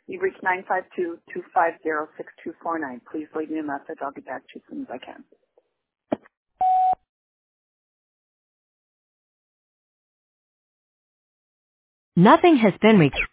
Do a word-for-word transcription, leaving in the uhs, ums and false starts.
You've reached nine five two, two five zero, six two four nine. Please leave me a message. I'll get back to you as soon as I can. Nothing has been reached.